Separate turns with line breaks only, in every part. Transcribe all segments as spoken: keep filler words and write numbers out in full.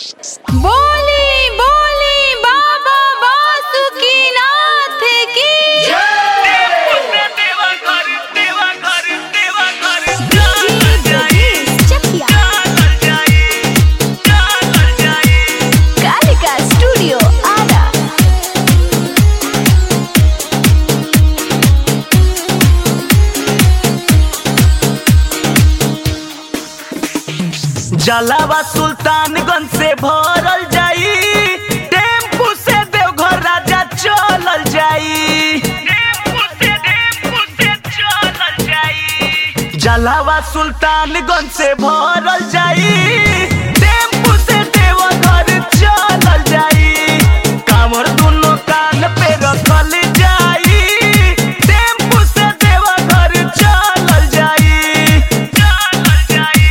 बोली बोली बाबा बासुकीनाथ की कालिका स्टूडियो आरा।
जलावा सुल्तानगंज से भरल जाई, टेम्पू से देवघर राजा चलल जाई। टेम्पू से टेम्पू से चलल जाई। जलावा सुल्तानगंज से भरल जाई, टेम्पू से देवघर चलल जाई। कांवर दोनों कान पे रखल जाई, टेम्पू से देवघर चलल जाई। चलल जाई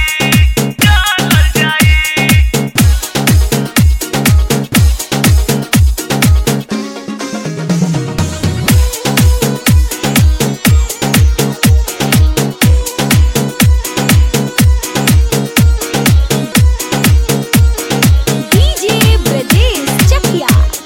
डीजे ब्रजेश चकिया।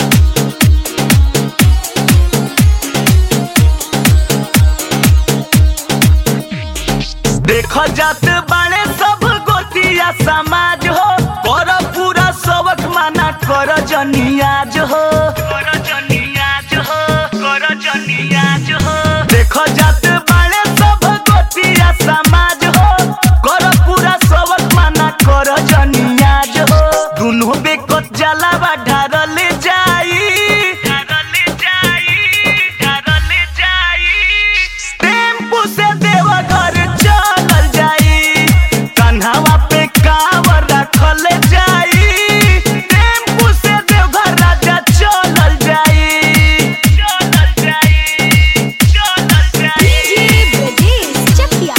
देखो जात बाड़े सब गोतिया समाज हो, कर पूरा सबक माना कर जनियाज हो। कर जनियाज हो, कर जनियाज हो। देखो जात बाड़े सब गोतिया समाज हो, कर पूरा सबक माना कर जनियाज हो। दुनो बेकत जलावा ढारल जाई, ढारल जाई, ढारल जाई। टेम्पू से देवघर चलल जाई, कन्हावा पे कांवर रखल जाई। टेम्पू से देवघर राजा चलल जाई। चलल जाई, चलल जाई।
डीजे ब्रजेश चकिया।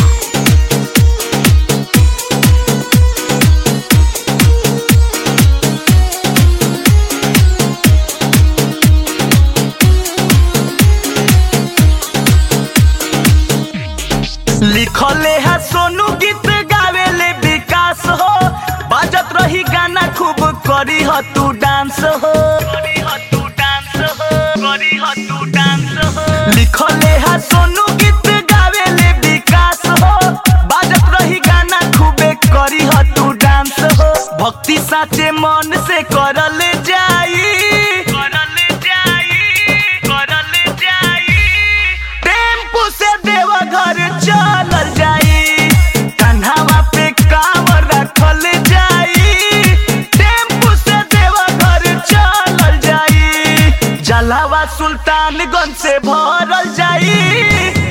लिखले है सोनू गीत गावेले विकास हो, बाजत रही गाना खूब करी ह तू डांस हो। करी ह तू डांस हो, करी ह तू डांस हो। लिखले है सोनू गीत गावेले विकास हो, बाजत रही गाना खूबे करी ह तू डांस हो। भक्ति साचे मन से करल जाई, करल जाई, करल जाई। टेम्पू से देवघर चलल जाई, कन्हावा पे कांवर रखल जाई। टेम्पू से देवघर चलल जाई, जलावा सुल्तानगंज से भरल जाई।